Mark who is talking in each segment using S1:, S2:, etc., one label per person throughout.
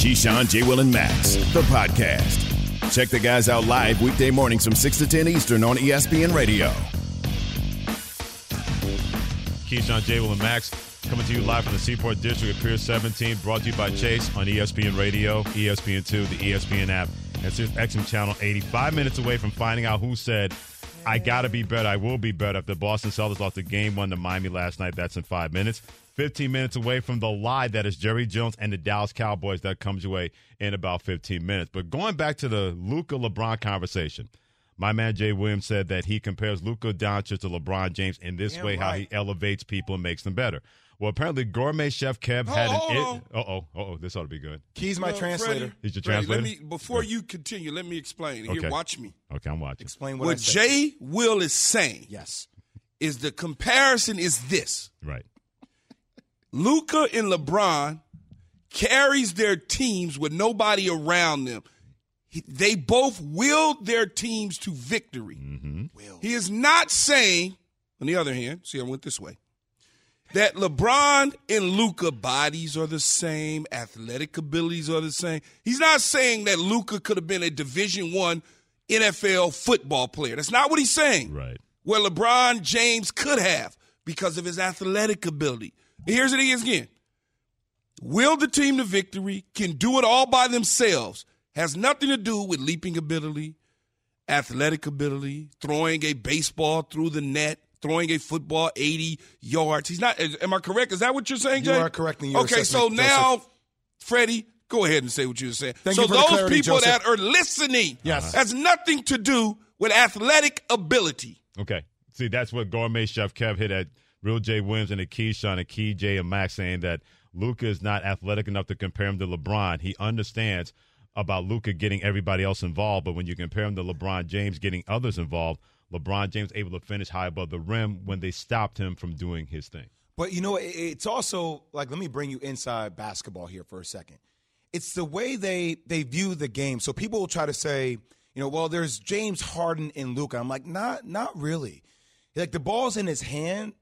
S1: Keyshawn, J. Will, and Max, the podcast. Check the guys out live weekday mornings from 6 to 10 Eastern on ESPN Radio.
S2: Keyshawn, J. Will, and Max coming to you live from the Seaport District of Pier 17, brought to you by Chase on ESPN Radio, ESPN2, the ESPN app, and XM Channel 80. 5 minutes away from finding out who said, I got to be better, I will be better, after Boston Celtics lost the Game 1 to Miami last night. That's in 5 minutes. 15 minutes away from the lie that is Jerry Jones and the Dallas Cowboys. That comes your way in about 15 minutes. But going back to the Luka-LeBron conversation, my man Jay Williams said that he compares Luka Doncic to LeBron James in this way, how he elevates people and makes them better. Well, apparently Gourmet Chef Kev had this ought to be good.
S3: Key's my translator.
S2: Freddie, he's your translator?
S4: Before you continue, let me explain. Here, watch me.
S2: Okay, I'm watching.
S3: Explain
S4: what Jay Will is saying.
S3: Yes.
S4: Is the comparison is this.
S2: Right.
S4: Luka and LeBron carries their teams with nobody around them. They both willed their teams to victory.
S2: Mm-hmm.
S4: He is not saying, on the other hand, see, I went this way, that LeBron and Luka bodies are the same, athletic abilities are the same. He's not saying that Luka could have been a Division I NFL football player. That's not what he's saying.
S2: Right.
S4: Where LeBron James could have because of his athletic ability. Here's it again. Will the team to victory, can do it all by themselves, has nothing to do with leaping ability, athletic ability, throwing a baseball through the net, throwing a football 80 yards. He's not. Am I correct? Is that what you're saying, Jay?
S3: You are correct in your
S4: assessment,
S3: so
S4: now,
S3: Joseph.
S4: Freddie, go ahead and say what you were saying.
S3: Thank
S4: so
S3: you for
S4: those
S3: the clarity,
S4: people
S3: Joseph.
S4: that are listening
S3: Yes.
S4: has nothing to do with athletic ability.
S2: Okay. See, that's what Gourmet Chef Kev hit at Real Jay Williams and a Keyshawn and Key Jay and Max, saying that Luka is not athletic enough to compare him to LeBron. He understands about Luka getting everybody else involved, but when you compare him to LeBron James getting others involved, LeBron James able to finish high above the rim when they stopped him from doing his thing.
S3: But, you know, it's also, like, let me bring you inside basketball here for a second. It's the way they view the game. So people will try to say, you know, well, there's James Harden and Luka. I'm like, not really. Like, the ball's in his hands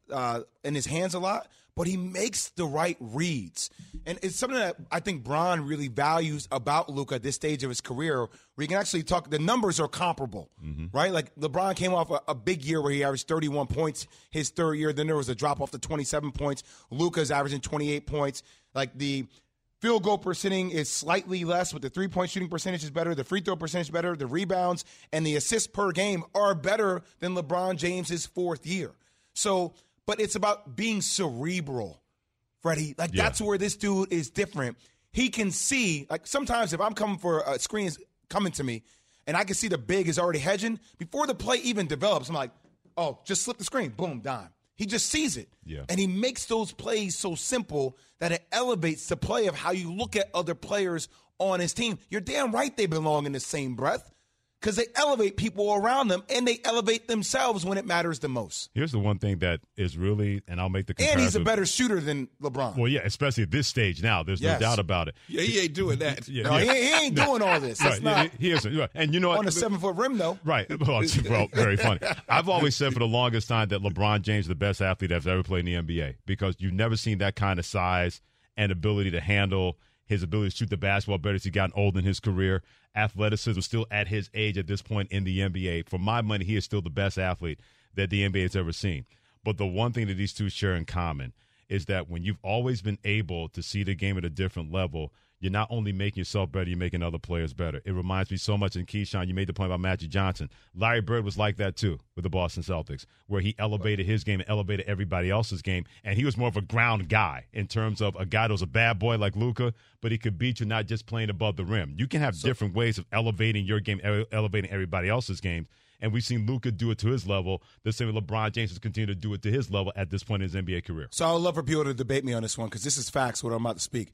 S3: a lot, but he makes the right reads. And it's something that I think Bron really values about Luka at this stage of his career, where you can actually talk, the numbers are comparable, right? Like, LeBron came off a big year where he averaged 31 points his third year. Then there was a drop off to 27 points. Luka's averaging 28 points. Like, the field goal percentage is slightly less, but the three-point shooting percentage is better. The free throw percentage is better. The rebounds and the assists per game are better than LeBron James's fourth year. So, but it's about being cerebral, Freddie. Like, that's where this dude is different. He can see, like, sometimes if I'm coming for a screen is coming to me and I can see the big is already hedging, before the play even develops, I'm like, oh, just slip the screen. Boom, dime. He just sees it.
S2: Yeah.
S3: And he makes those plays so simple that it elevates the play of how you look at other players on his team. You're damn right they belong in the same breath, because they elevate people around them and they elevate themselves when it matters the most.
S2: Here's the one thing that is really, and I'll make the comparison.
S3: And he's a better shooter than LeBron.
S2: Well, yeah, especially at this stage now. There's no doubt about it.
S4: Yeah, he ain't doing that.
S3: He ain't doing all this. That's not
S2: he isn't. And you know what?
S3: On a 7-foot rim, though.
S2: Right. Well, very funny. I've always said for the longest time that LeBron James is the best athlete that's ever played in the NBA, because you've never seen that kind of size and ability to handle his ability to shoot the basketball better as he gotten old in his career. Athleticism still at his age at this point in the NBA. For my money, he is still the best athlete that the NBA has ever seen. But the one thing that these two share in common is that when you've always been able to see the game at a different level, you're not only making yourself better, you're making other players better. It reminds me so much, in Keyshawn, you made the point about Magic Johnson. Larry Bird was like that too with the Boston Celtics, where he elevated his game and elevated everybody else's game. And he was more of a ground guy in terms of a guy that was a bad boy like Luka, but he could beat you not just playing above the rim. You can have different ways of elevating your game, elevating everybody else's game. And we've seen Luka do it to his level. The same way LeBron James has continued to do it to his level at this point in his NBA career.
S3: So I would love for people to debate me on this one, because this is facts, what I'm about to speak.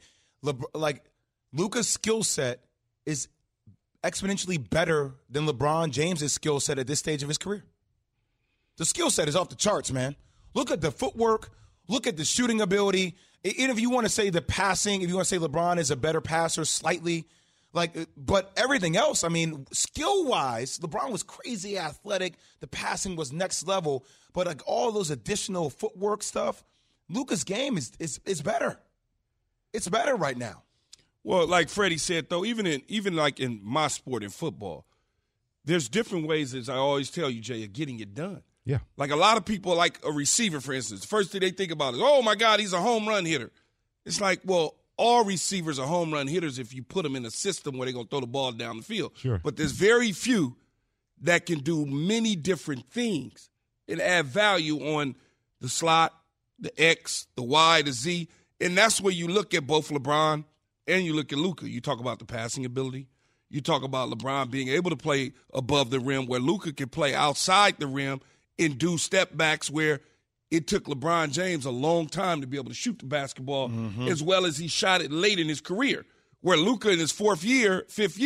S3: Luka's skill set is exponentially better than LeBron James's skill set at this stage of his career. The skill set is off the charts, man. Look at the footwork. Look at the shooting ability. And if you want to say the passing, if you want to say LeBron is a better passer slightly, but everything else, I mean, skill-wise, LeBron was crazy athletic. The passing was next level. But like all those additional footwork stuff, Luka's game is better. It's better right now.
S4: Well, like Freddie said, though, even like in my sport, in football, there's different ways, as I always tell you, Jay, of getting it done.
S2: Yeah.
S4: Like a lot of people, like a receiver, for instance, the first thing they think about is, oh, my God, he's a home run hitter. It's like, well, all receivers are home run hitters if you put them in a system where they're going to throw the ball down the field.
S2: Sure.
S4: But there's very few that can do many different things and add value on the slot, the X, the Y, the Z. And that's where you look at both LeBron and you look at Luka. You talk about the passing ability. You talk about LeBron being able to play above the rim, where Luka can play outside the rim and do step backs, where it took LeBron James a long time to be able to shoot the basketball as well as he shot it late in his career, where Luka in his fifth year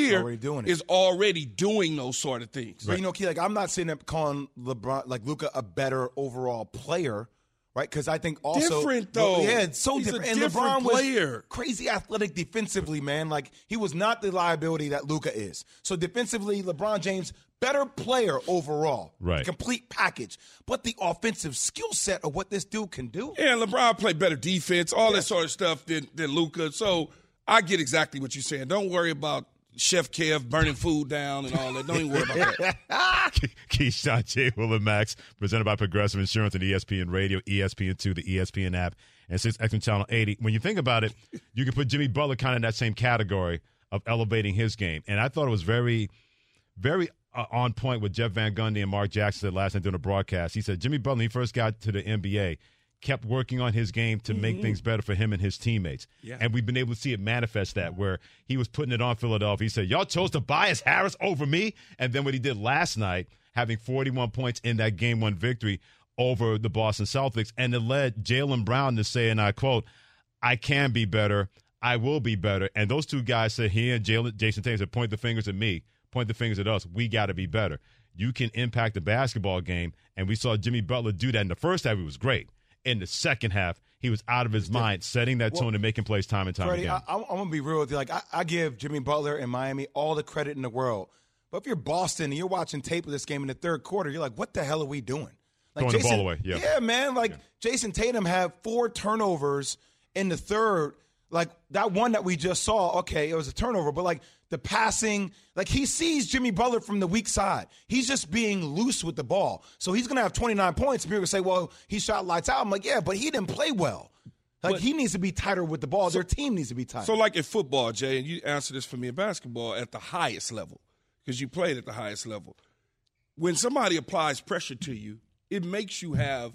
S4: is already doing those sort of things.
S3: So, Key, like, I'm not sitting there calling Luka a better overall player, right? Because I think also
S4: different though.
S3: Yeah, it's so
S4: He's
S3: different.
S4: A
S3: and
S4: different
S3: LeBron
S4: player.
S3: was crazy athletic defensively, man. Like, he was not the liability that Luka is. So defensively, LeBron James, better player overall.
S2: Right.
S3: Complete package. But the offensive skill set of what this dude can do.
S4: Yeah, LeBron played better defense, all that sort of stuff than Luka. So I get exactly what you're saying. Don't worry about Chef Kev burning food down and all that. Don't even worry about that.
S2: Keyshawn, J. Will, and Max, presented by Progressive Insurance and ESPN Radio, ESPN2, the ESPN app, and 6X Channel 80. When you think about it, you can put Jimmy Butler kind of in that same category of elevating his game. And I thought it was very, very on point with Jeff Van Gundy and Mark Jackson said last night during the broadcast. He said Jimmy Butler, when he first got to the NBA, kept working on his game to make things better for him and his teammates. Yeah. And we've been able to see it manifest that, where he was putting it on Philadelphia. He said, y'all chose Tobias Harris over me. And then what he did last night, having 41 points in that Game 1 victory over the Boston Celtics, and it led Jaylen Brown to say, and I quote, I can be better, I will be better. And those two guys said, he and Jason Tatum said, point the fingers at me, point the fingers at us. We got to be better. You can impact the basketball game. And we saw Jimmy Butler do that. In the first half, he was great. In the second half, he was out of his mind, setting that tone and making plays time and time
S3: Freddie,
S2: again.
S3: I'm going to be real with you. Like, I give Jimmy Butler and Miami all the credit in the world. But if you're Boston and you're watching tape of this game in the third quarter, you're like, what the hell are we doing? Like,
S2: throwing the ball away.
S3: Yeah, man. Like, Jason Tatum had 4 turnovers in the third. Like, that one that we just saw, okay, it was a turnover. But, like, the passing, like, he sees Jimmy Butler from the weak side. He's just being loose with the ball. So he's going to have 29 points. And people say, well, he shot lights out. I'm like, yeah, but he didn't play well. Like, he needs to be tighter with the ball. Their team needs to be tighter.
S4: So, like in football, Jay, and you answer this for me in basketball, at the highest level, because you played at the highest level, when somebody applies pressure to you, it makes you have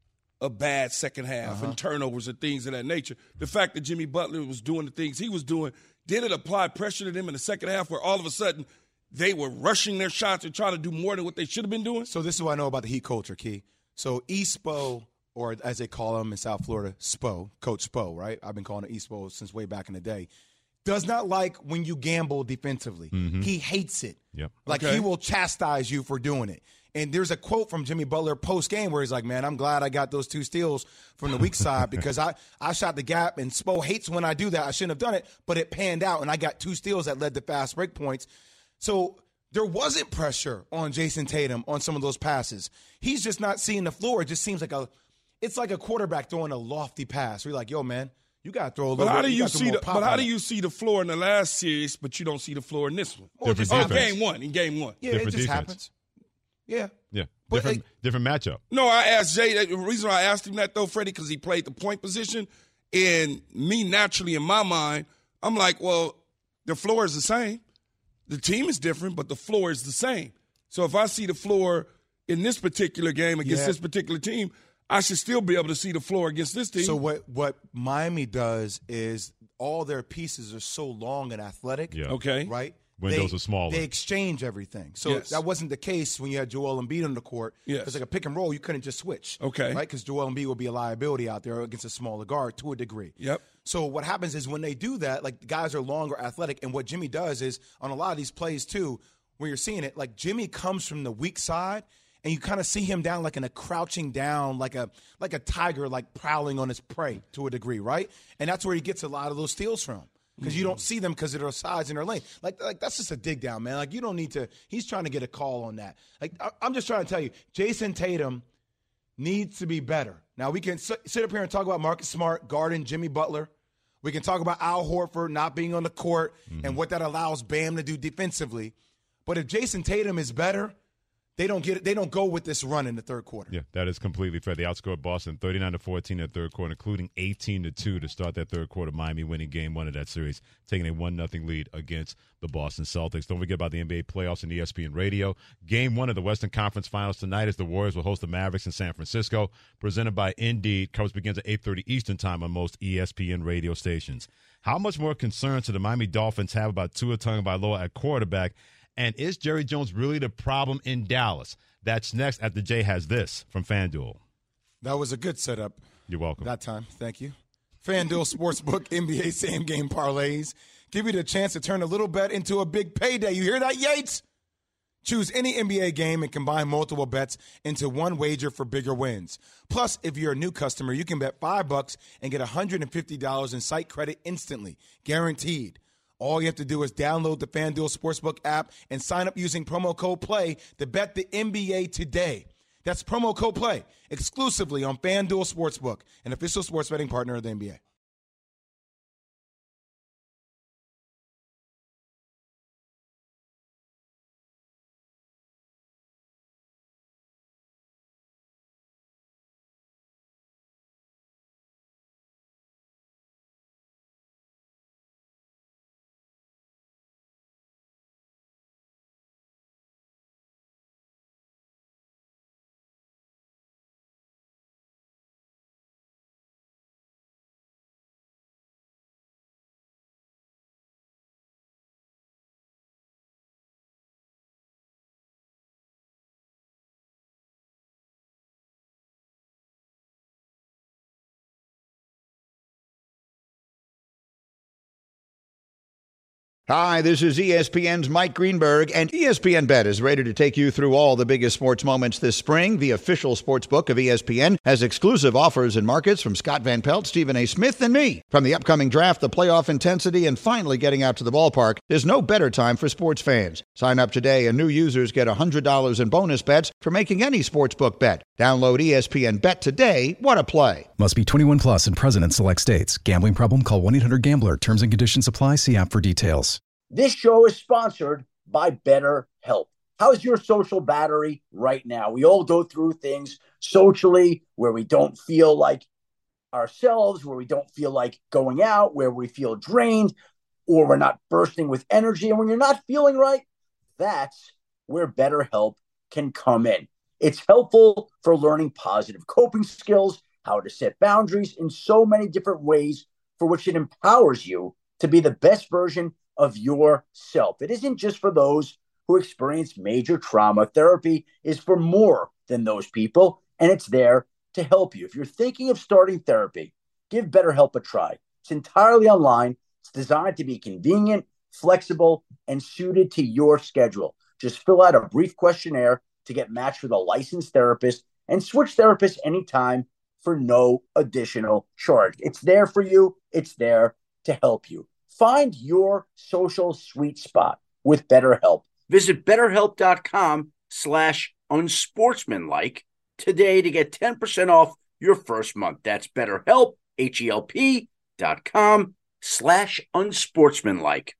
S4: a bad second half and turnovers and things of that nature. The fact that Jimmy Butler was doing the things he was doing, did it apply pressure to them in the second half where all of a sudden they were rushing their shots and trying to do more than what they should have been doing?
S3: So this is what I know about the Heat culture, Key. So E-Spo, or as they call him in South Florida, Spo, Coach Spo, right? I've been calling it E-Spo since way back in the day. Does not like when you gamble defensively. He hates it. Like, he will chastise you for doing it. And there's a quote from Jimmy Butler post-game where he's like, man, I'm glad I got those 2 steals from the weak side because I shot the gap, and Spo hates when I do that. I shouldn't have done it, but it panned out, and I got 2 steals that led to fast break points. So there wasn't pressure on Jason Tatum on some of those passes. He's just not seeing the floor. It just seems like it's like a quarterback throwing a lofty pass. We're like, yo, man, you got to throw a little bit.
S4: But how do you see the floor in the last series, but you don't see the floor in this one? Game one.
S3: Yeah, it just happens. Yeah.
S2: But different matchup.
S4: No, I asked Jay. The reason why I asked him that, though, Freddie, because he played the point position. And me, naturally, in my mind, I'm like, well, the floor is the same. The team is different, but the floor is the same. So if I see the floor in this particular game against this particular team, I should still be able to see the floor against this team.
S3: So what Miami does is all their pieces are so long and athletic.
S2: Yeah.
S4: Okay.
S3: Right?
S2: Windows are smaller.
S3: They exchange everything. So that wasn't the case when you had Joel Embiid on the court.
S4: Yes.
S3: It's like a pick and roll. You couldn't just switch.
S4: Okay.
S3: Right? Because Joel Embiid will be a liability out there against a smaller guard to a degree.
S4: Yep.
S3: So what happens is when they do that, like, the guys are longer, athletic, and what Jimmy does is on a lot of these plays too, where you're seeing it, like, Jimmy comes from the weak side, and you kind of see him down like in a crouching down, like a tiger, like prowling on his prey to a degree, right? And that's where he gets a lot of those steals from. Because you don't see them because of their size and their length. Like that's just a dig down, man. Like, you don't need to – he's trying to get a call on that. Like, I'm just trying to tell you, Jason Tatum needs to be better. Now, we can sit up here and talk about Marcus Smart guarding Jimmy Butler, We can talk about Al Horford not being on the court and what that allows Bam to do defensively. But if Jason Tatum is better, they don't go with this run in the third quarter.
S2: Yeah, that is completely fair. They outscored Boston 39-14 in the third quarter, including 18-2 to start that third quarter. Miami winning game 1 of that series, taking a 1-0 lead against the Boston Celtics. Don't forget about the NBA playoffs and ESPN Radio. Game 1 of the Western Conference Finals tonight as the Warriors will host the Mavericks in San Francisco. Presented by Indeed. Coverage begins at 8:30 Eastern Time on most ESPN radio stations. How much more concern should the Miami Dolphins have about Tua Tagovailoa at quarterback? And is Jerry Jones really the problem in Dallas? That's next after Jay has this from FanDuel.
S3: That was a good setup.
S2: You're welcome.
S3: That time. Thank you. FanDuel Sportsbook NBA same-game parlays give you the chance to turn a little bet into a big payday. You hear that, Yates? Choose any NBA game and combine multiple bets into one wager for bigger wins. Plus, if you're a new customer, you can bet $5 and get $150 in site credit instantly, guaranteed. All you have to do is download the FanDuel Sportsbook app and sign up using promo code PLAY to bet the NBA today. That's promo code PLAY exclusively on FanDuel Sportsbook, an official sports betting partner of the NBA.
S5: Hi, this is ESPN's Mike Greenberg, and ESPN Bet is ready to take you through all the biggest sports moments this spring. The official sports book of ESPN has exclusive offers and markets from Scott Van Pelt, Stephen A. Smith, and me. From the upcoming draft, the playoff intensity, and finally getting out to the ballpark, there's no better time for sports fans. Sign up today, and new users get $100 in bonus bets for making any sportsbook bet. Download ESPN Bet today. What a play.
S6: Must be 21 plus and present in select states. Gambling problem? Call 1-800-GAMBLER. Terms and conditions apply. See app for details.
S7: This show is sponsored by BetterHelp. How's your social battery right now? We all go through things socially where we don't feel like ourselves, where we don't feel like going out, where we feel drained, or we're not bursting with energy. And when you're not feeling right, that's where BetterHelp can come in. It's helpful for learning positive coping skills, how to set boundaries in so many different ways for which it empowers you to be the best version of yourself. It isn't just for those who experience major trauma. Therapy is for more than those people, and it's there to help you. If you're thinking of starting therapy, give BetterHelp a try. It's entirely online. It's designed to be convenient, flexible, and suited to your schedule. Just fill out a brief questionnaire to get matched with a licensed therapist and switch therapists anytime for no additional charge. It's there for you. It's there to help you. Find your social sweet spot with BetterHelp. Visit BetterHelp.com/unsportsmanlike today to get 10% off your first month. That's BetterHelp, HELP.com/unsportsmanlike.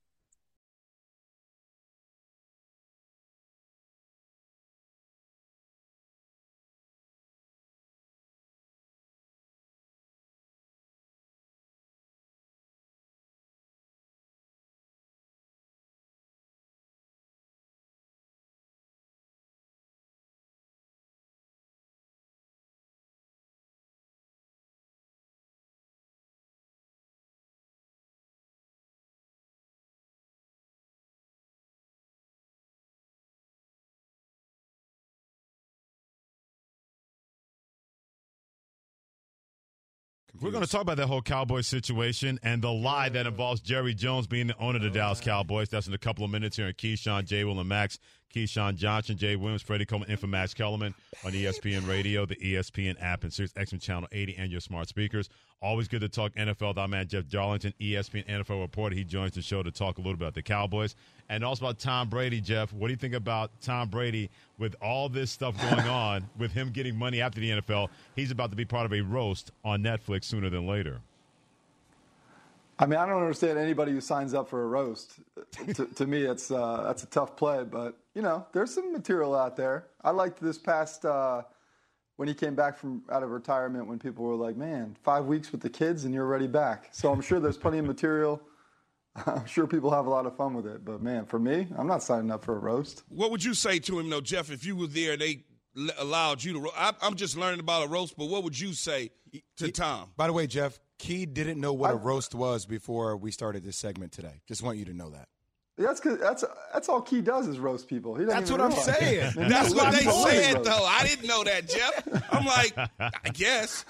S2: We're going to talk about that whole Cowboys situation and the lie that involves Jerry Jones being the owner of the Dallas Cowboys. That's in a couple of minutes here on Keyshawn, J. Will, and Max. Keyshawn Johnson, Jay Williams, Freddie Coleman, and for Max Kellerman on ESPN Radio, the ESPN app, and Sirius XM Channel 80, and your smart speakers. Always good to talk NFL with our man Jeff Darlington, ESPN NFL reporter. He joins the show to talk a little bit about the Cowboys and also about Tom Brady. Jeff, what do you think about Tom Brady with all this stuff going on, with him getting money after the NFL? He's about to be part of a roast on Netflix sooner than later.
S8: I mean, I don't understand anybody who signs up for a roast. To me, that's a tough play. But, there's some material out there. I liked this past when he came back out of retirement when people were like, man, 5 weeks with the kids and you're already back. So I'm sure there's plenty of material. I'm sure people have a lot of fun with it. But, man, for me, I'm not signing up for a roast.
S4: What would you say to him, though, Jeff, if you were there, they allowed you to roast? I'm just learning about a roast, but what would you say to Tom?
S3: By the way, Jeff, Key didn't know what a roast was before we started this segment today. Just want you to know that.
S8: That's all Key does is roast people.
S3: That's what I'm saying.
S4: That's what they said, though. I didn't know that, Jeff. I'm like, I guess.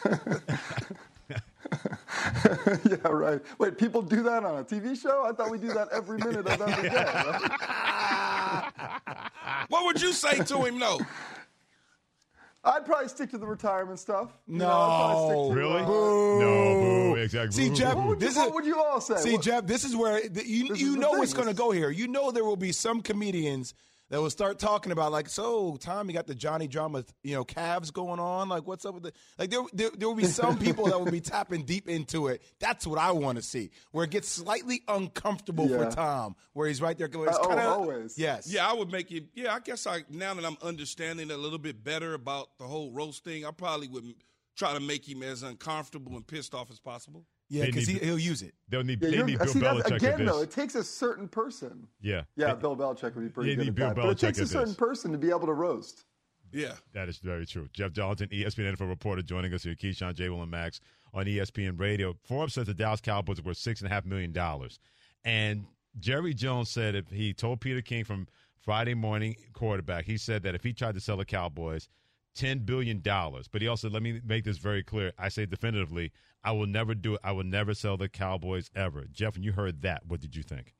S8: Yeah, right. Wait, people do that on a TV show? I thought we do that every minute of every day. Right?
S4: What would you say to him, though?
S8: I'd probably stick to the retirement stuff.
S3: No.
S2: Really?
S3: Boo.
S2: No, boo. Exactly.
S3: See, Jeff,
S8: what would you all say?
S3: See, Jeff, this is where you know what's going to go here. You know there will be some comedians that will start talking about, like, so, Tom, you got the Johnny Drama, calves going on. Like, what's up with the – like, there will be some people that will be tapping deep into it. That's what I want to see, where it gets slightly uncomfortable for Tom, where he's right there. It's
S8: always.
S3: Yes.
S4: Yeah, I would make it – I guess now that I'm understanding a little bit better about the whole roast thing, I probably would try to make him as uncomfortable and pissed off as possible.
S3: Yeah, because he'll use it.
S2: They need Bill Belichick
S8: again,
S2: at this.
S8: though, it takes a certain person.
S2: Yeah.
S8: Bill Belichick would be pretty good at that.
S2: But
S8: it takes a certain person to be able to roast.
S4: Yeah.
S2: That is very true. Jeff Johnson, ESPN NFL reporter, joining us here. Keyshawn, J. Will, and Max on ESPN Radio. Forbes says the Dallas Cowboys are worth $6.5 million. And Jerry Jones said if he told Peter King from Friday Morning Quarterback, he said that if he tried to sell the Cowboys, $10 billion. But he also, let me make this very clear. I say definitively, I will never do it. I will never sell the Cowboys ever. Jeff, when you heard that, what did you think?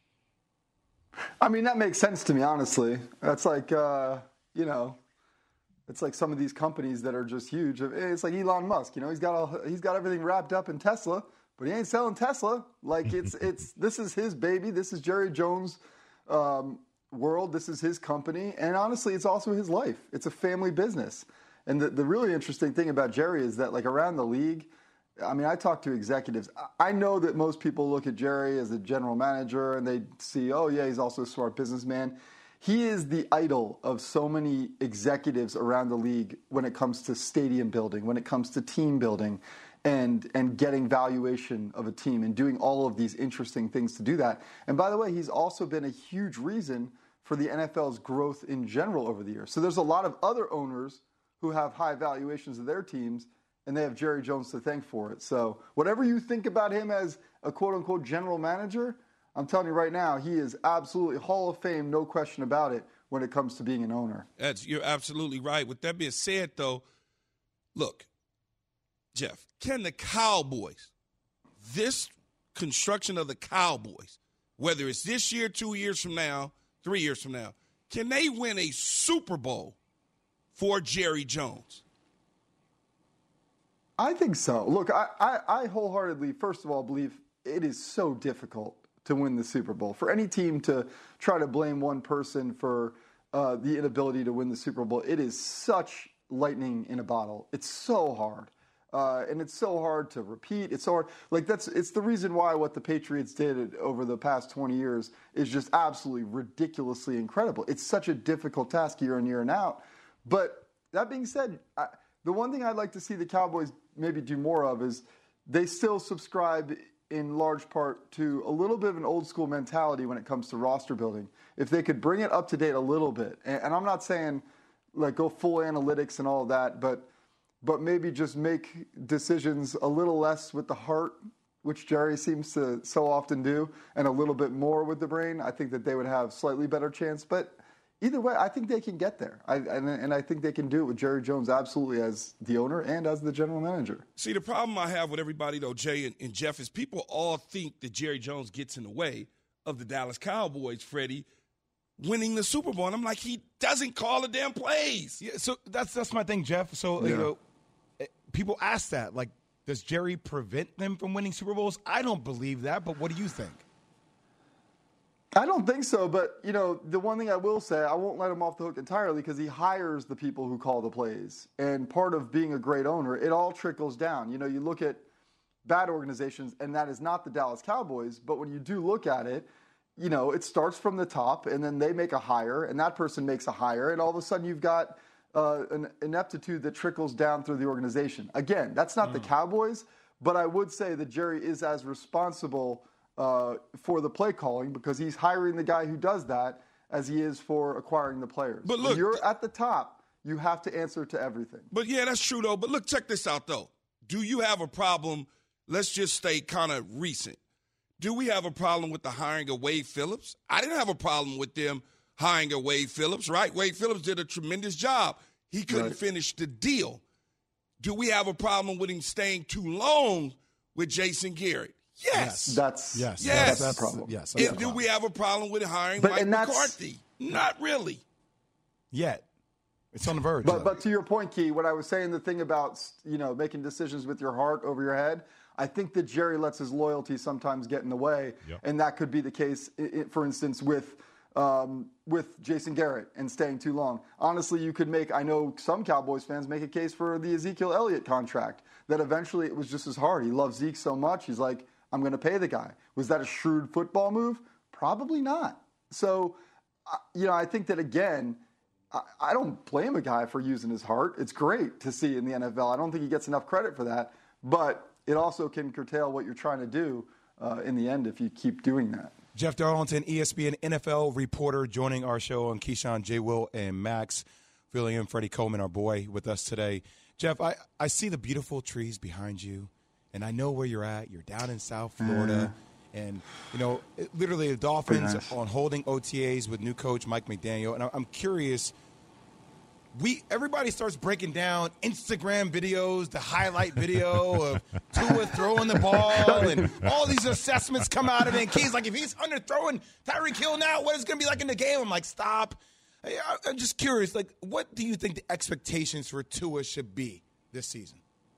S8: I mean, that makes sense to me, honestly. That's like, it's like some of these companies that are just huge. It's like Elon Musk. He's got everything wrapped up in Tesla, but he ain't selling Tesla. Like this is his baby. This is Jerry Jones' world. This is his company, and honestly, it's also his life. It's a family business. And the really interesting thing about Jerry is that, like, around the league, I mean, I talk to executives. I know that most people look at Jerry as a general manager and they see, oh, yeah, he's also a smart businessman. He is the idol of so many executives around the league when it comes to stadium building, when it comes to team building and getting valuation of a team and doing all of these interesting things to do that. And by the way, he's also been a huge reason for the NFL's growth in general over the years. So there's a lot of other owners who have high valuations of their teams, and they have Jerry Jones to thank for it. So whatever you think about him as a quote-unquote general manager, I'm telling you right now, he is absolutely Hall of Fame, no question about it, when it comes to being an owner.
S4: You're absolutely right. With that being said, though, look, Jeff, can the Cowboys, this construction of the Cowboys, whether it's this year, 2 years from now, 3 years from now, can they win a Super Bowl for Jerry Jones?
S8: I think so. Look, I wholeheartedly, first of all, believe it is so difficult to win the Super Bowl. For any team to try to blame one person for the inability to win the Super Bowl, it is such lightning in a bottle. It's so hard. And it's so hard to repeat. It's so hard. It's the reason why what the Patriots did over the past 20 years is just absolutely ridiculously incredible. It's such a difficult task year in, year and out. But that being said, the one thing I'd like to see the Cowboys maybe do more of is they still subscribe in large part to a little bit of an old school mentality when it comes to roster building. If they could bring it up to date a little bit, and I'm not saying like go full analytics and all of that, but maybe just make decisions a little less with the heart, which Jerry seems to so often do, and a little bit more with the brain, I think that they would have slightly better chance. But either way, I think they can get there. And I think they can do it with Jerry Jones absolutely as the owner and as the general manager.
S4: See, the problem I have with everybody, though, Jay and Jeff, is people all think that Jerry Jones gets in the way of the Dallas Cowboys, Freddie, winning the Super Bowl. And I'm like, he doesn't call the damn plays.
S3: Yeah, so that's my thing, Jeff. So, people ask that, like, does Jerry prevent them from winning Super Bowls? I don't believe that, but what do you think?
S8: I don't think so, but, the one thing I will say, I won't let him off the hook entirely because he hires the people who call the plays. And part of being a great owner, it all trickles down. You look at bad organizations, and that is not the Dallas Cowboys. But when you do look at it, it starts from the top, and then they make a hire, and that person makes a hire, and all of a sudden you've got an ineptitude that trickles down through the organization. Again, that's not the Cowboys, but I would say that Jerry is as responsible for the play calling because he's hiring the guy who does that as he is for acquiring the players.
S4: But look,
S8: when you're at the top, you have to answer to everything.
S4: But yeah, that's true though. But look, check this out though. Do you have a problem? Let's just stay kind of recent. Do we have a problem with the hiring of Wade Phillips? I didn't have a problem with them hiring of Wade Phillips, right? Wade Phillips did a tremendous job. He couldn't finish the deal. Do we have a problem with him staying too long with Jason Garrett? Yes.
S8: That's that problem.
S3: Yes.
S4: Do we have a problem with hiring Mike McCarthy? Not really.
S3: Yet. It's on the verge.
S8: But to your point, Key, when I was saying the thing about, making decisions with your heart over your head, I think that Jerry lets his loyalty sometimes get in the way. Yep. And that could be the case, for instance, with Jason Garrett and staying too long. Honestly, you could I know some Cowboys fans make a case for the Ezekiel Elliott contract, that eventually it was just as hard. He loves Zeke so much, he's like, I'm going to pay the guy. Was that a shrewd football move? Probably not. So, I think that, again, I don't blame a guy for using his heart. It's great to see in the NFL. I don't think he gets enough credit for that. But it also can curtail what you're trying to do in the end if you keep doing that.
S3: Jeff Darlington, ESPN NFL reporter, joining our show on Keyshawn, J. Will, and Max, filling in Freddie Coleman, our boy, with us today. Jeff, I see the beautiful trees behind you, and I know where you're at. You're down in South Florida. And, literally the Dolphins on holding OTAs with new coach Mike McDaniel. And I'm curious, everybody starts breaking down Instagram videos, the highlight video of Tua throwing the ball, and all these assessments come out of it. And Key's like, if he's underthrowing Tyreek Hill now, what is it going to be like in the game? I'm like, stop. I'm just curious, what do you think the expectations for Tua should be this season?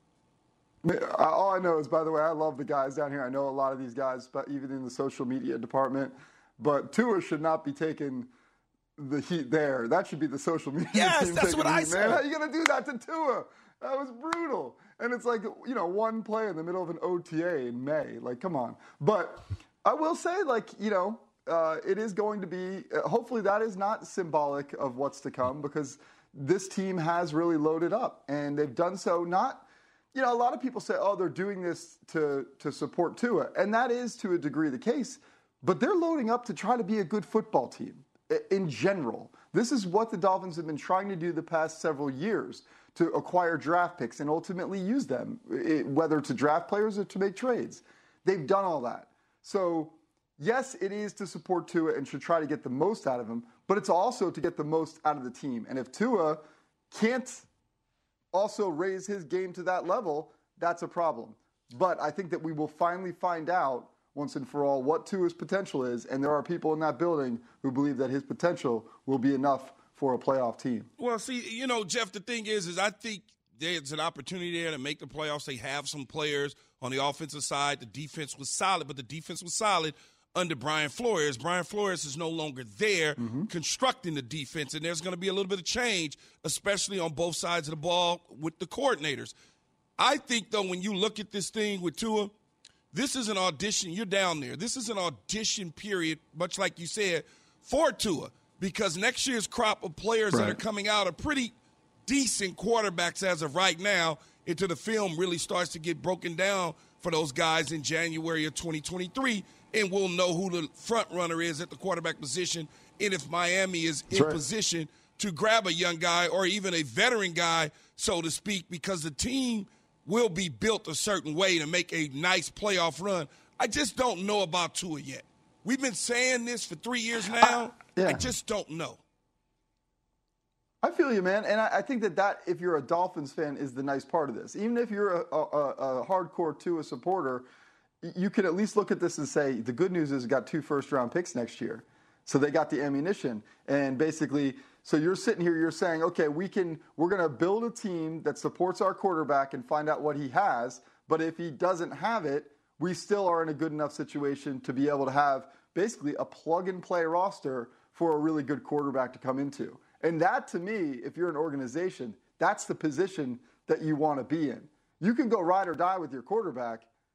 S8: All I know is, by the way, I love the guys down here. I know a lot of these guys, but even in the social media department. But Tua should not be taking the heat there. That should be the social media team.
S3: Yes, that's what I said.
S8: Man, how are you going to do that to Tua? That was brutal. And it's like, one play in the middle of an OTA in May. Like, come on. But I will say, it is going to be, hopefully that is not symbolic of what's to come, because this team has really loaded up. And they've done so not, a lot of people say, they're doing this to support Tua. And that is to a degree the case. But they're loading up to try to be a good football team in general. This is what the Dolphins have been trying to do the past several years, to acquire draft picks and ultimately use them, whether to draft players or to make trades. They've done all that. So, yes, it is to support Tua and should try to get the most out of him, but it's also to get the most out of the team. And if Tua can't also raise his game to that level, that's a problem. But I think that we will finally find out once and for all what Tua's potential is, and there are people in that building who believe that his potential will be enough for a playoff team.
S4: Well, see, Jeff, the thing is I think there's an opportunity there to make the playoffs. They have some players on the offensive side. The defense was solid, but the defense was solid under Brian Flores. Brian Flores is no longer there constructing the defense, and there's going to be a little bit of change, especially on both sides of the ball with the coordinators. I think, though, when you look at this thing with Tua, this is an audition. You're down there. This is an audition period, much like you said, for Tua, because next year's crop of players that are coming out are pretty decent quarterbacks as of right now until the film really starts to get broken down for those guys in January of 2023, and we'll know who the front runner is at the quarterback position, and if Miami is in position to grab a young guy or even a veteran guy, so to speak, because the team will be built a certain way to make a nice playoff run. I just don't know about Tua yet. We've been saying this for 3 years now. I just don't know.
S8: I feel you, man. And I think that if you're a Dolphins fan, is the nice part of this. Even if you're a hardcore Tua supporter, you can at least look at this and say, the good news is we got 2 first-round picks next year. So they got the ammunition. And basically, so you're sitting here, you're saying, okay, we're going to build a team that supports our quarterback and find out what he has. But if he doesn't have it, we still are in a good enough situation to be able to have basically a plug-and-play roster for a really good quarterback to come into. And that, to me, if you're an organization, that's the position that you want to be in. You can go ride or die with your quarterback,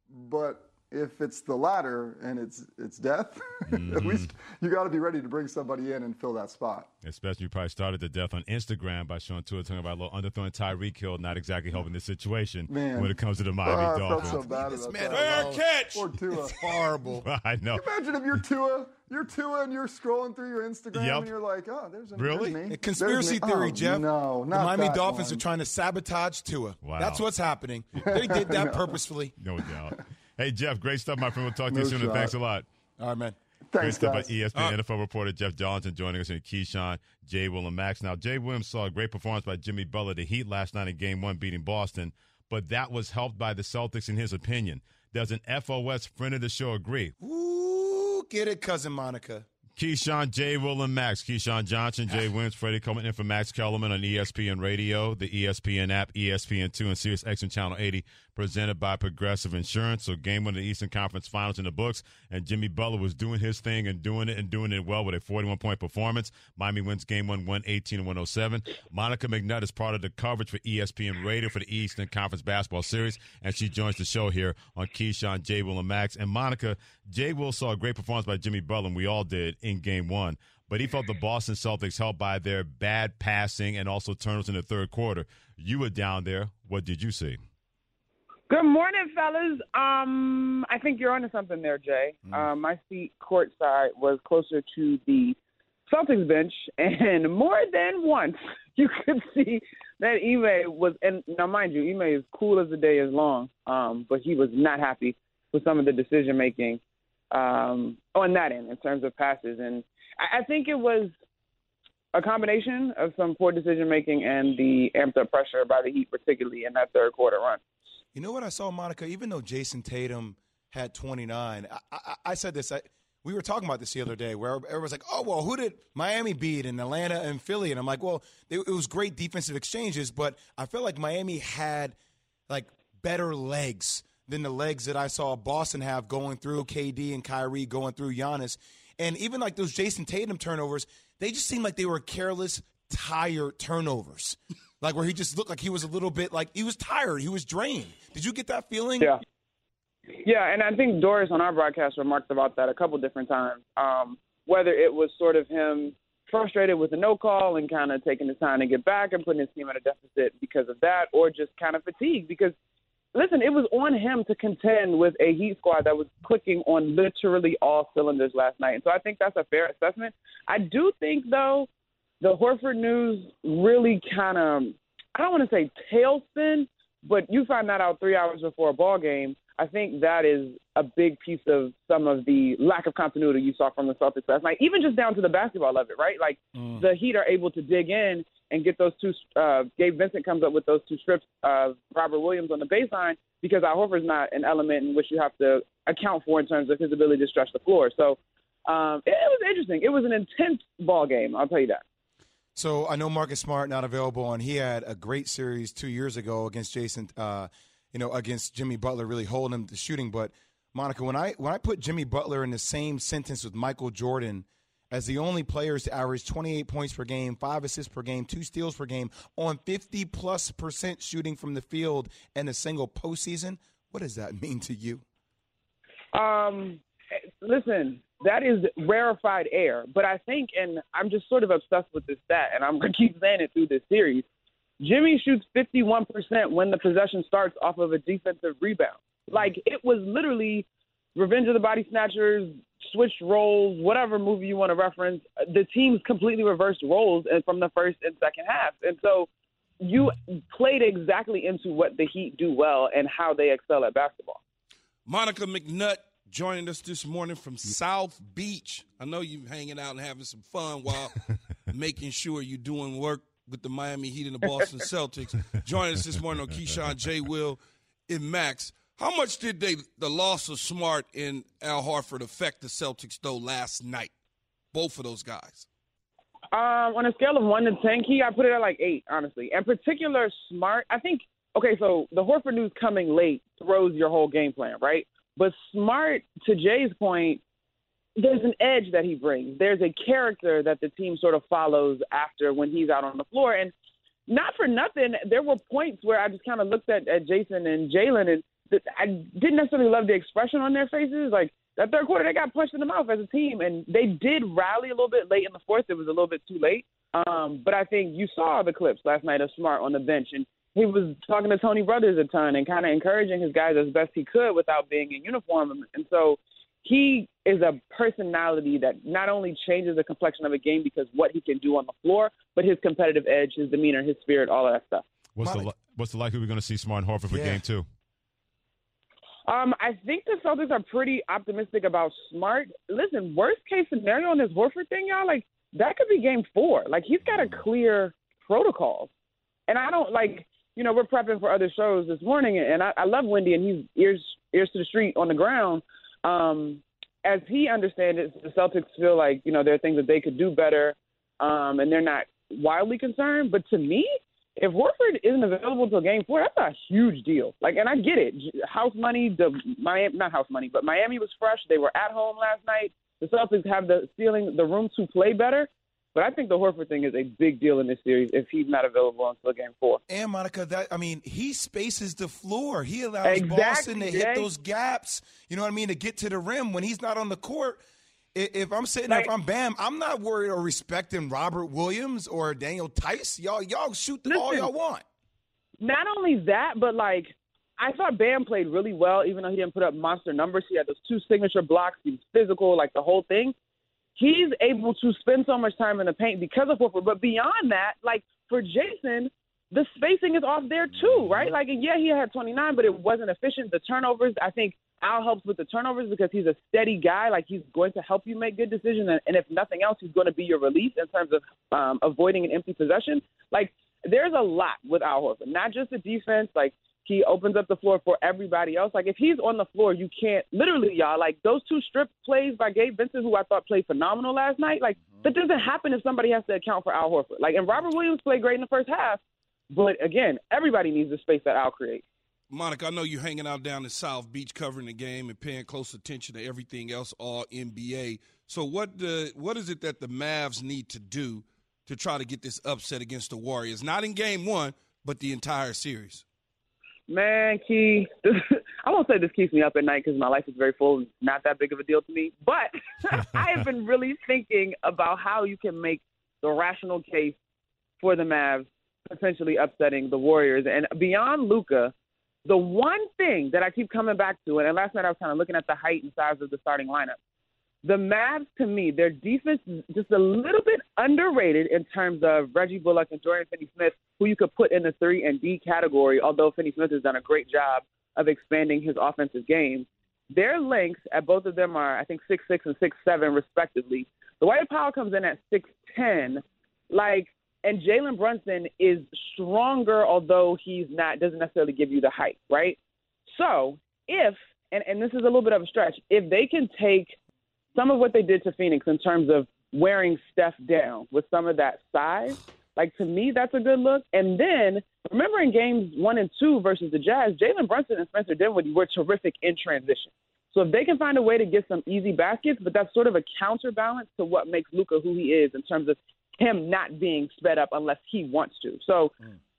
S8: but if it's the latter and it's death, at least you got to be ready to bring somebody in and fill that spot.
S2: Especially you probably started the death on Instagram by showing Tua talking about a little underthrowing Tyreek Hill, not exactly helping the situation when it comes to the Miami Dolphins.
S8: I felt so bad about that.
S4: Fair catch.
S8: Or Tua.
S3: It's horrible.
S2: I know.
S8: Can you imagine if you're Tua and you're scrolling through your Instagram and you're like, oh, there's me.
S3: A conspiracy theory, Jeff.
S8: No, not
S3: the Miami
S8: that
S3: Dolphins
S8: one.
S3: are trying to sabatage Tua.
S2: Wow.
S3: That's what's happening. They did that purposefully.
S2: No doubt. Hey, Jeff, great stuff, my friend. We'll talk to you soon, and thanks a lot.
S3: All right, man.
S2: Great stuff by ESPN NFL reporter Jeff Johnson joining us in Keyshawn, Jay Will, and Max. Now, Jay Williams saw a great performance by Jimmy Butler, the Heat, last night in Game 1, beating Boston, but that was helped by the Celtics in his opinion. Does an FOS friend of the show agree?
S3: Ooh, get it, Cousin Monica.
S2: Keyshawn, Jay Will, and Max. Keyshawn Johnson, Jay Williams, Freddie Coleman in for Max Kellerman on ESPN Radio, the ESPN app, ESPN2, and Sirius XM Channel 80, presented by Progressive Insurance. So Game 1 of the Eastern Conference Finals in the books, and Jimmy Butler was doing his thing and doing it well with a 41-point performance. Miami wins Game 1, 118-107. Monica McNutt is part of the coverage for ESPN Radio for the Eastern Conference Basketball Series, and she joins the show here on Keyshawn, Jay Will, and Max. And Monica, Jay Will saw a great performance by Jimmy Butler, and we all did, in Game 1. But he felt the Boston Celtics helped by their bad passing and also turnovers in the third quarter. You were down there. What did you see?
S9: Good morning, fellas. I think you're onto something there, Jay. My seat courtside was closer to the Celtics bench, and more than once you could see that Ime was – and now, mind you, Ime is cool as the day is long, but he was not happy with some of the decision-making on that end in terms of passes. And I think it was a combination of some poor decision-making and the amped-up pressure by the Heat, particularly in that third quarter run.
S3: You know what I saw, Monica? Even though Jason Tatum had 29, I said this. We were talking about this the other day where everyone's like, oh, well, who did Miami beat in Atlanta and Philly? And I'm like, well, it was great defensive exchanges, but I felt like Miami had, like, better legs than the legs that I saw Boston have going through KD and Kyrie, going through Giannis. And even like those Jason Tatum turnovers, they just seemed like they were careless, tired turnovers. Like where he just looked like he was a little bit like he was tired. He was drained. Did you get that feeling?
S9: Yeah. Yeah, and I think Doris on our broadcast remarked about that a couple different times. Whether it was sort of him frustrated with the no call and kind of taking his time to get back and putting his team at a deficit because of that, or just kind of fatigued because, listen, it was on him to contend with a Heat squad that was clicking on literally all cylinders last night. And so I think that's a fair assessment. I do think, though, the Horford news really kind of, I don't want to say tailspin, but you find that out 3 hours before a ball game. I think that is a big piece of some of the lack of continuity you saw from the Celtics last night, even just down to the basketball of it, right? Like the Heat are able to dig in and get those two. Gabe Vincent comes up with those two strips of Robert Williams on the baseline because Al Horford's not an element in which you have to account for in terms of his ability to stretch the floor. So it was interesting. It was an intense ball game, I'll tell you that.
S3: So I know Marcus Smart not available, and he had a great series 2 years ago against against Jimmy Butler, really holding him to shooting. But Monica, when I put Jimmy Butler in the same sentence with Michael Jordan as the only players to average 28 points per game, 5 assists per game, 2 steals per game on 50+% shooting from the field in a single postseason, what does that mean to you?
S9: Listen, that is rarefied air. But I think, and I'm just sort of obsessed with this stat, and I'm going to keep saying it through this series, Jimmy shoots 51% when the possession starts off of a defensive rebound. Like, it was literally Revenge of the Body Snatchers, switched roles, whatever movie you want to reference. The teams completely reversed roles from the first and second half. And so you played exactly into what the Heat do well and how they excel at basketball.
S4: Monica McNutt joining us this morning from South Beach. I know you're hanging out and having some fun while making sure you're doing work with the Miami Heat and the Boston Celtics. Joining us this morning on Keyshawn, J. Will, and Max. How much did the loss of Smart and Al Horford affect the Celtics, though, last night? Both of those guys.
S9: On a scale of 1 to 10, Key, I put it at like 8, honestly. In particular, Smart, I think, okay, so the Horford news coming late throws your whole game plan, right? But Smart, to Jay's point, there's an edge that he brings. There's a character that the team sort of follows after when he's out on the floor. And not for nothing, there were points where I just kind of looked at Jason and Jalen, and I didn't necessarily love the expression on their faces. Like, that third quarter, they got punched in the mouth as a team, and they did rally a little bit late in the fourth. It was a little bit too late. But I think you saw the clips last night of Smart on the bench, and he was talking to Tony Brothers a ton and kind of encouraging his guys as best he could without being in uniform. And so he is a personality that not only changes the complexion of a game because what he can do on the floor, but his competitive edge, his demeanor, his spirit, all of that stuff.
S2: What's the likelihood we're going to see Smart and Horford for game 2?
S9: I think the Celtics are pretty optimistic about Smart. Listen, worst case scenario on this Horford thing, y'all, like, that could be game 4. Like, he's got a clear protocol. And I don't, like, you know, we're prepping for other shows this morning, and I love Wendy, and he's ears to the street on the ground. As he understands it, the Celtics feel like, you know, there are things that they could do better, and they're not wildly concerned. But to me, if Horford isn't available until game 4, that's a huge deal. Like, and I get it. House money, not house money, but Miami was fresh. They were at home last night. The Celtics have the room to play better. But I think the Horford thing is a big deal in this series if he's not available until game 4.
S3: And, Monica, he spaces the floor. He allows Boston to hit those gaps, you know what I mean, to get to the rim when he's not on the court. If I'm sitting there, if I'm Bam, I'm not worried or respecting Robert Williams or Daniel Tice. Y'all shoot all y'all want.
S9: Not only that, but, like, I thought Bam played really well, even though he didn't put up monster numbers. He had those 2 signature blocks. He was physical, like the whole thing. He's able to spend so much time in the paint because of Horford. But beyond that, like, for Jason, the spacing is off there too, right? Like, yeah, he had 29, but it wasn't efficient. The turnovers, I think Al helps with the turnovers because he's a steady guy. Like, he's going to help you make good decisions. And if nothing else, he's going to be your relief in terms of avoiding an empty possession. Like, there's a lot with Al Horford, not just the defense. Like, he opens up the floor for everybody else. Like, if he's on the floor, you can't – literally, y'all, like, those 2 strip plays by Gabe Vincent, who I thought played phenomenal last night, like, that doesn't happen if somebody has to account for Al Horford. Like, and Robert Williams played great in the first half, but, again, everybody needs the space that Al creates.
S4: Monica, I know you're hanging out down in South Beach covering the game and paying close attention to everything else, all NBA. So what is it that the Mavs need to do to try to get this upset against the Warriors? Not in game 1, but the entire series.
S9: Man, Key, I won't say this keeps me up at night because my life is very full. It's not that big of a deal to me. But I have been really thinking about how you can make the rational case for the Mavs potentially upsetting the Warriors. And beyond Luka, the one thing that I keep coming back to, and last night I was kind of looking at the height and size of the starting lineup, the Mavs, to me, their defense is just a little bit underrated in terms of Reggie Bullock and Dorian Finney-Smith, who you could put in the 3 and D category, although Finney-Smith has done a great job of expanding his offensive game. Their lengths at both of them are, I think, 6'6" and 6'7", respectively. Dwight Powell comes in at 6'10", and Jalen Brunson is stronger, although doesn't necessarily give you the height, right? So if, and this is a little bit of a stretch, if they can take some of what they did to Phoenix in terms of wearing Steph down with some of that size, like, to me, that's a good look. And then, remember in games 1 and 2 versus the Jazz, Jalen Brunson and Spencer Dinwiddie were terrific in transition. So if they can find a way to get some easy baskets, but that's sort of a counterbalance to what makes Luka who he is in terms of him not being sped up unless he wants to. So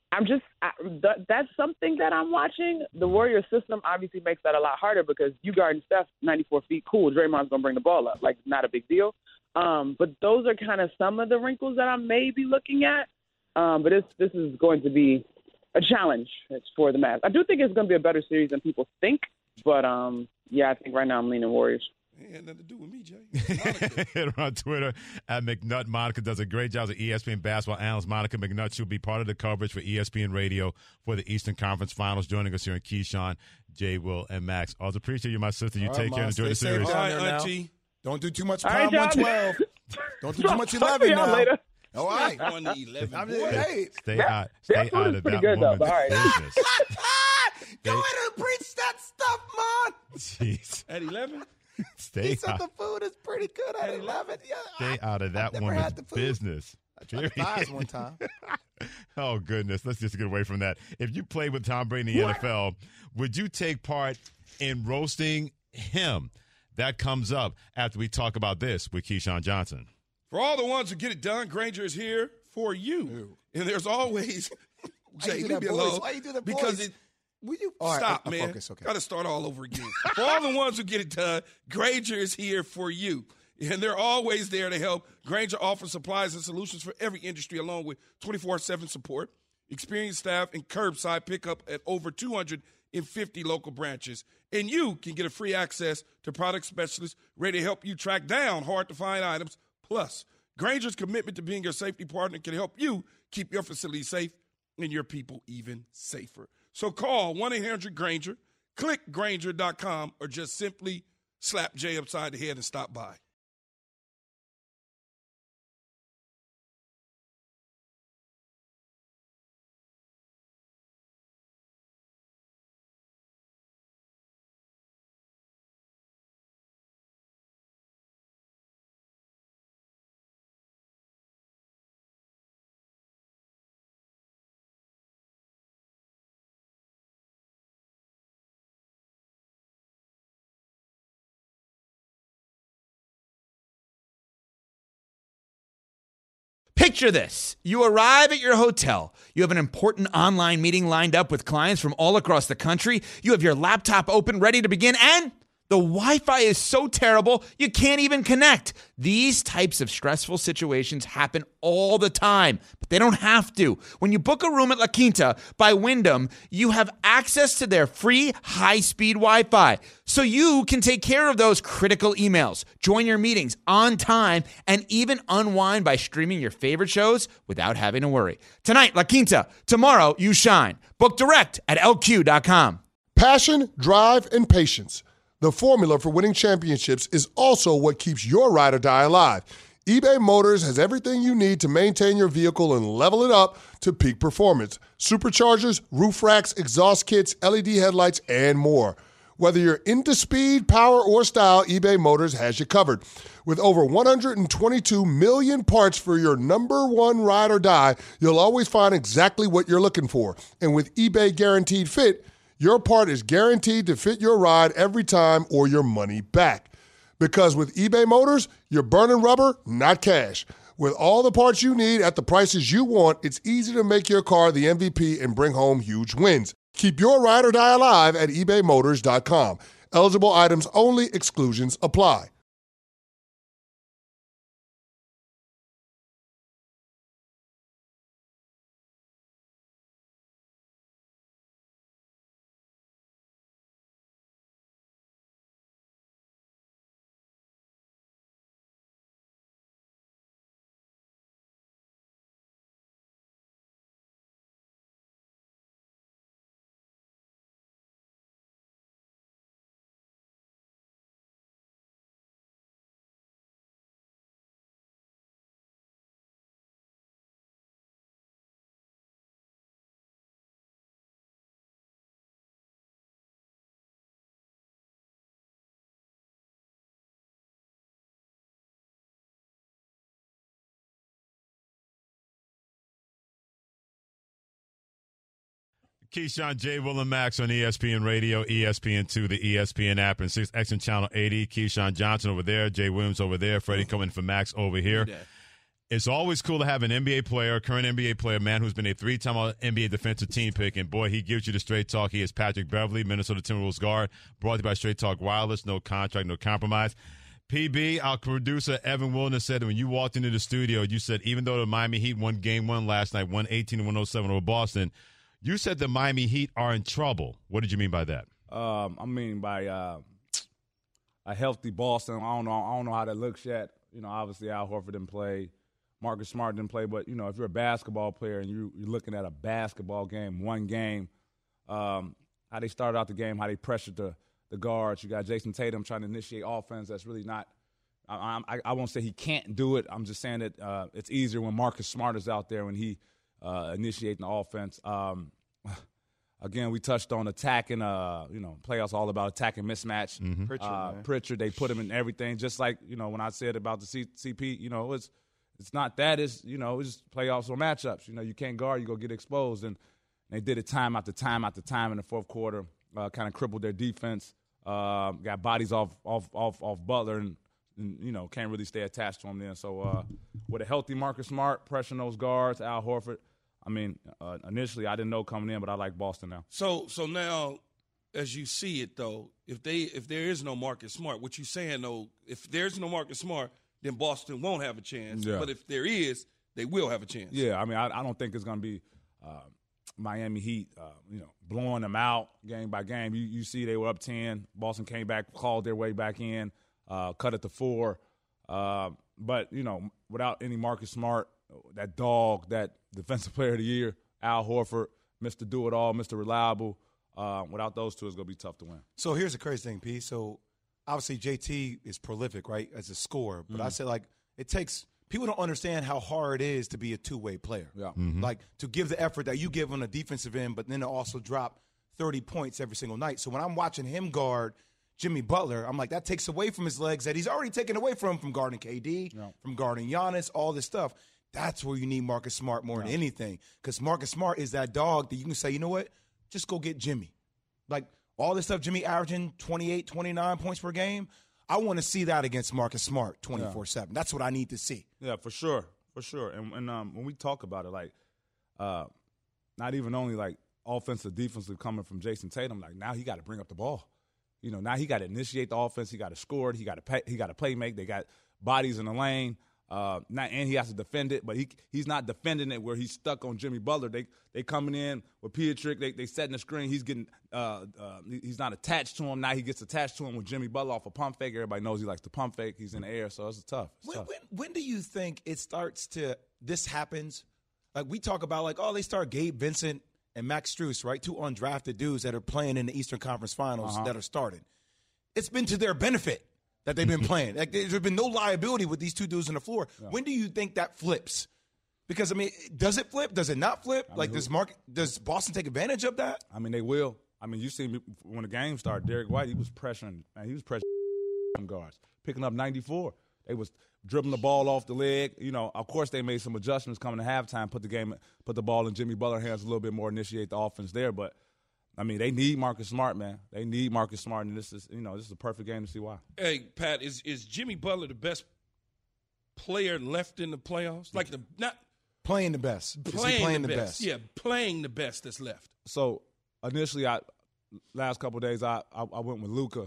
S9: that's something that I'm watching. The Warriors system obviously makes that a lot harder because you guarding Steph 94 feet, cool, Draymond's going to bring the ball up. Like, not a big deal. But those are kind of some of the wrinkles that I may be looking at. But this is going to be a challenge for the Mavs. I do think it's going to be a better series than people think. But, I think right now I'm leaning Warriors.
S4: It had nothing to do with me, Jay.
S2: Hit her on Twitter at McNutt. Monica does a great job as an ESPN basketball analyst. Monica McNutt, she'll be part of the coverage for ESPN Radio for the Eastern Conference Finals. Joining us here in Keyshawn, Jay, Will, and Max. Always appreciate you, my sister. You take care and enjoy the series.
S4: All right, Auntie.
S3: Don't do too much Prime 112. Don't do too much 11 now.
S9: Later.
S3: All right.
S4: On the 11.
S2: Stay out of that woman's business.
S3: Go ahead and preach that stuff, man.
S2: Jeez.
S4: At 11?
S3: He said the food is pretty good at 11. Yeah,
S2: Stay out of that woman's business.
S3: I tried to buy one time.
S2: Oh, goodness. Let's just get away from that. If you played with Tom Brady in the NFL, would you take part in roasting him? That comes up after we talk about this with Keyshawn Johnson.
S4: For all the ones who get it done, Granger is here for you. And there's always – Jay, leave me alone.
S3: Why you do the
S4: because
S3: voice?
S4: Will you
S3: All right,
S4: stop,
S3: I'll
S4: man?
S3: focus, okay.
S4: Got to start all over again. For all the ones who get it done, Grainger is here for you. And they're always there to help. Grainger offers supplies and solutions for every industry, along with 24/7 support, experienced staff, and curbside pickup at over 250 local branches. And you can get a free access to product specialists ready to help you track down hard-to-find items. Plus, Grainger's commitment to being your safety partner can help you keep your facility safe and your people even safer. So call 1-800-GRAINGER, click Grainger.com, or just simply slap Jay upside the head and stop by.
S10: Picture this. You arrive at your hotel. You have an important online meeting lined up with clients from all across the country. You have your laptop open, ready to begin, and the Wi-Fi is so terrible, you can't even connect. These types of stressful situations happen all the time, but they don't have to. When you book a room at La Quinta by Wyndham, you have access to their free high-speed Wi-Fi, so you can take care of those critical emails, join your meetings on time, and even unwind by streaming your favorite shows without having to worry. Tonight, La Quinta. Tomorrow, you shine. Book direct at LQ.com.
S11: Passion, drive, and patience. The formula for winning championships is also what keeps your ride or die alive. eBay Motors has everything you need to maintain your vehicle and level it up to peak performance. Superchargers, roof racks, exhaust kits, LED headlights, and more. Whether you're into speed, power, or style, eBay Motors has you covered. With over 122 million parts for your number one ride or die, you'll always find exactly what you're looking for. And with eBay Guaranteed Fit, your part is guaranteed to fit your ride every time or your money back. Because with eBay Motors, you're burning rubber, not cash. With all the parts you need at the prices you want, it's easy to make your car the MVP and bring home huge wins. Keep your ride or die alive at ebaymotors.com. Eligible items only. Exclusions apply.
S2: Keyshawn, J. Will, and Max on ESPN Radio, ESPN2, the ESPN app, and 6X Channel 80. Keyshawn Johnson over there, Jay Williams over there, Freddie coming for Max over here. It's always cool to have an NBA player, current NBA player, man who's been a three-time NBA defensive team pick, and boy, he gives you the straight talk. He is Patrick Beverley, Minnesota Timberwolves guard, brought to you by Straight Talk Wireless, no contract, no compromise. PB, our producer, Evan Wilner, said that when you walked into the studio, you said even though the Miami Heat won Game 1 last night, 118-107 over Boston, you said the Miami Heat are in trouble. What did you mean by that?
S12: I mean by a healthy Boston. I don't know how that looks yet. You know, obviously Al Horford didn't play, Marcus Smart didn't play. But you know, if you're a basketball player and you're looking at a basketball game, one game, how they started out the game, how they pressured the guards. You got Jason Tatum trying to initiate offense. That's really not. I won't say he can't do it. I'm just saying that it's easier when Marcus Smart is out there when he initiating the offense. Again, we touched on attacking. Playoffs all about attacking mismatch.
S2: Mm-hmm.
S12: Pritchard, they put him in everything. Just like when I said about the CP, it's not that. It's just playoffs or matchups. You can't guard, you go get exposed, and they did it time after time after time in the fourth quarter. Kind of crippled their defense. Got bodies off Butler, and can't really stay attached to him then. So with a healthy Marcus Smart, pressuring those guards, Al Horford. I mean, initially I didn't know coming in, but I like Boston now.
S4: So now, as you see it though, if there is no Marcus Smart, what you saying though, if there's no Marcus Smart, then Boston won't have a chance.
S12: Yeah.
S4: But if there is, they will have a chance.
S12: Yeah, I mean, I don't think it's going to be Miami Heat, blowing them out game by game. You see they were up 10. Boston came back, called their way back in, cut it to 4. But, without any Marcus Smart, that dog, that defensive player of the year, Al Horford, Mr. Do-It-All, Mr. Reliable, without those two, it's going to be tough to win.
S3: So here's the crazy thing, P. So obviously JT is prolific, right, as a scorer. But I said, it takes – people don't understand how hard it is to be a two-way player.
S12: Yeah.
S3: Like, to give the effort that you give on the defensive end, but then to also drop 30 points every single night. So when I'm watching him guard Jimmy Butler, I'm like, that takes away from his legs that he's already taken away from guarding KD, from guarding Giannis, all this stuff. That's where you need Marcus Smart more than anything, because Marcus Smart is that dog that you can say, you know what, just go get Jimmy. Like, all this stuff, Jimmy averaging 28, 29 points per game, I want to see that against Marcus Smart 24/7. That's what I need to see.
S12: Yeah, for sure. And when we talk about it, not even only offensive, defensive coming from Jason Tatum, now he got to bring up the ball. Now he got to initiate the offense. He got to score. He got to play make. They got bodies in the lane. And he has to defend it, but he's not defending it where he's stuck on Jimmy Butler. They coming in with Pietrich. They setting the screen. He's getting he's not attached to him. Now he gets attached to him with Jimmy Butler off a pump fake. Everybody knows he likes to pump fake. He's in the air, so it's tough.
S3: When do you think it starts to this happens? Like, we talk about they start Gabe Vincent and Max Strus, right? 2 undrafted dudes that are playing in the Eastern Conference Finals that are started. It's been to their benefit that they've been playing. There's been no liability with these 2 dudes on the floor. Yeah. When do you think that flips? Because, does it flip? Does it not flip? Does Boston take advantage of that?
S12: They will. You see when the game started, Derek White, he was pressuring guards, picking up 94. They was dribbling the ball off the leg. Of course they made some adjustments coming to halftime, put the ball in Jimmy Butler's hands a little bit more, initiate the offense there. But they need Marcus Smart, man. They need Marcus Smart, and this is a perfect game to see why.
S4: Hey, Pat, is Jimmy Butler the best player left in the playoffs? Not
S3: playing the best. Playing the best.
S4: Yeah, playing the best that's left.
S12: So initially, last couple of days, I went with Luka.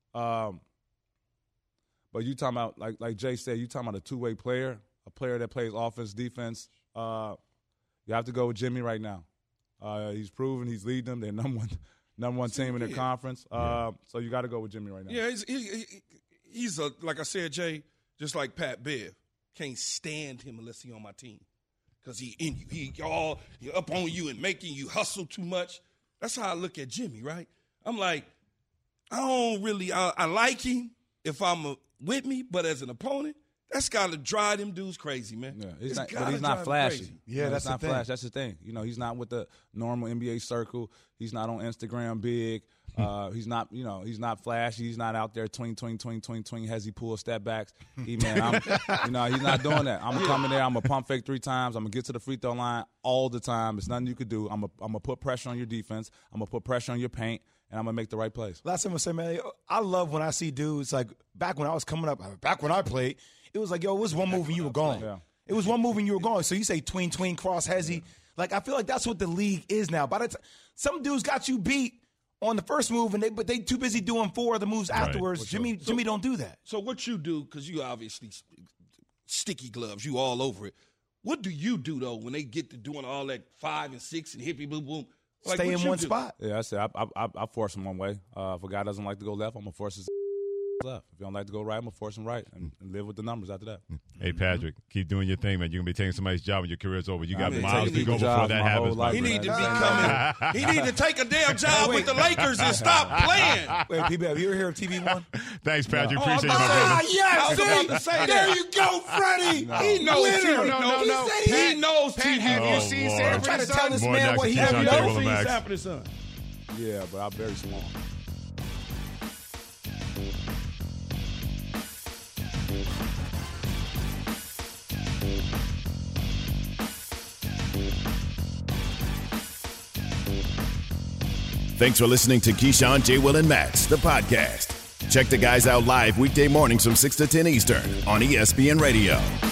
S12: But you talking about like Jay said, you talking about a two-way player, a player that plays offense, defense. You have to go with Jimmy right now. He's proven he's leading them. They're number one team in their conference. So you got to go with Jimmy right now.
S4: Yeah, he's like I said, Jay, just like Pat Bev. Can't stand him unless he's on my team, because he up on you and making you hustle too much. That's how I look at Jimmy, right? I'm like, I like him if I'm with me, but as an opponent, that's got to drive them dudes crazy, man.
S12: Yeah, but he's not flashy.
S3: Crazy. Yeah, that's
S12: not
S3: the
S12: flashy. That's the thing. He's not with the normal NBA circle. He's not on Instagram big. He's not flashy. He's not out there twing as he pulls step backs. He's not doing that. I'm coming there. I'm gonna pump fake 3 times. I'm gonna get to the free throw line all the time. It's nothing you could do. I'm gonna put pressure on your defense. I'm gonna put pressure on your paint, and I'm gonna make the right plays.
S3: Last time I said, man, I love when I see dudes back when I was coming up, back when I played. It was it was one move and you were gone. Yeah. It was one move and you were gone. So you say tween, cross, hezzy. I feel like that's what the league is now. By the time some dudes got you beat on the first move, but they too busy doing 4 other moves afterwards. Sure. Jimmy don't do that.
S4: So what you do, because you obviously sticky gloves, you all over it. What do you do though when they get to doing all that 5 and 6 and hippie boom boom?
S3: Stay in one spot.
S12: Yeah, I said I force him one way. If a guy doesn't like to go left, I'm gonna force his left. If you don't like to go right, I'm gonna force him right and live with the numbers after that.
S2: Hey Patrick, keep doing your thing, man. You're gonna be taking somebody's job when your career's over. You got miles to go before that happens.
S4: He need to be coming. He need to take a damn job with the Lakers and stop playing.
S3: Wait, PB, have you ever heard of TV1?
S2: Thanks, Patrick. Appreciate you, my brother.
S3: Yes, there you go, Freddie.
S4: No. He knows.
S3: No.
S4: He knows.
S3: Pat, have you seen Sanford?
S2: Trying
S3: to tell this man what he
S2: knows.
S4: Sanford son.
S12: Yeah, but I'm very small.
S1: Thanks for listening to Keyshawn, J. Will, and Max, the podcast. Check the guys out live weekday mornings from 6 to 10 Eastern on ESPN Radio.